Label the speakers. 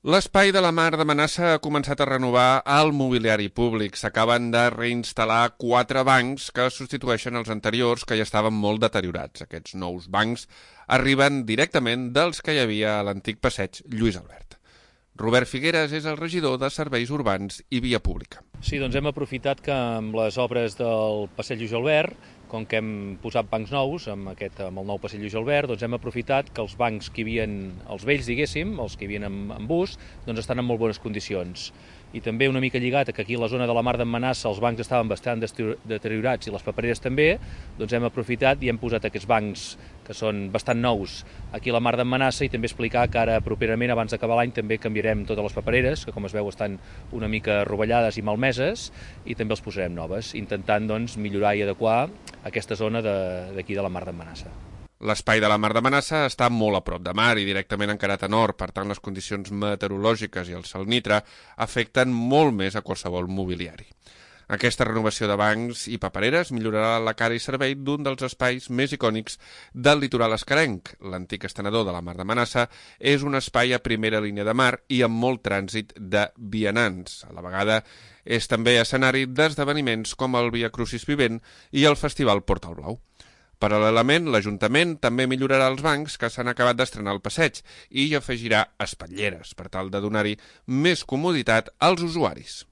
Speaker 1: L'espai de la Mar de Manassa ha començat a renovar el mobiliari públic. S'acaben de reinstal·lar 4 bancs que substitueixen els anteriors que ja estaven molt deteriorats. Aquests nous bancs arriben directament dels que hi havia a l'antic passeig Lluís Albert. Robert Figueres és el regidor de Serveis Urbans i Via Pública.
Speaker 2: Sí, doncs hem aprofitat que amb les obres del passeig Lluís Albert, com que hem posat bancs nous amb el nou passeig Lluís Albert, doncs hem aprofitat que els bancs que hi havia, els vells diguéssim, els que hi havia en bus, doncs estan en molt bones condicions. I també una mica lligat a que aquí a la zona de la Mar de Manassa els bancs estaven bastant deteriorats i les papereres també, doncs hem aprofitat i hem posat aquests bancs que són bastant nous aquí a la Mar de Manassa i també explicar que ara properament, abans d'acabar l'any, també canviarem totes les papereres, que com es veu estan una mica rovellades i malmeses, i també els posarem noves, intentant doncs, millorar i adequar aquesta zona d'aquí de la Mar de Manassa.
Speaker 1: L'espai de la Mar de Manassa està molt a prop de mar i directament encarat a nord, per tant les condicions meteorològiques i el salnitre afecten molt més a qualsevol mobiliari. Aquesta renovació de bancs i papereres millorarà la cara i servei d'un dels espais més icònics del litoral escarenc. L'antic estenedor de la Mar de Manassa és un espai a primera línia de mar i amb molt trànsit de vianants. A la vegada és també escenari d'esdeveniments com el Via Crucis Vivent i el Festival Portal Blau. Paral·lelament, l'Ajuntament també millorarà els bancs que s'han acabat d'estrenar al passeig i hi afegirà espatlleres per tal de donar-hi més comoditat als usuaris.